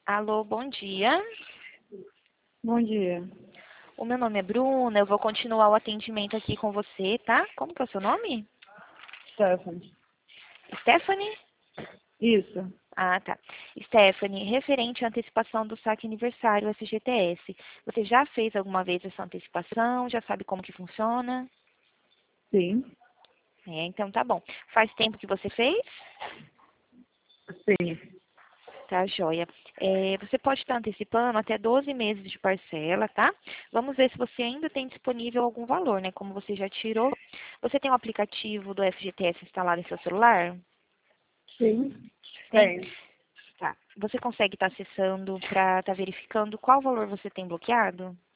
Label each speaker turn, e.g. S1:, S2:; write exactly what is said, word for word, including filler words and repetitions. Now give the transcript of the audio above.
S1: Alô, bom dia.
S2: Bom dia.
S1: O meu nome é Bruna, eu vou continuar o atendimento aqui com você, tá? Como que é o seu nome?
S2: Stephanie.
S1: Stephanie?
S2: Isso.
S1: Ah, tá. Stephanie, referente à antecipação do saque aniversário S G T S, você já fez alguma vez essa antecipação? Já sabe como que funciona?
S2: Sim.
S1: É, então tá bom. Faz tempo que você fez?
S2: Sim.
S1: Tá, joia. É, você pode estar antecipando até doze meses de parcela, tá? Vamos ver se você ainda tem disponível algum valor, né? Como você já tirou. Você tem o aplicativo do F G T S instalado em seu celular?
S2: Sim.
S1: Tem?
S2: Tem.
S1: Tá. Você consegue estar acessando para estar verificando qual valor você tem bloqueado?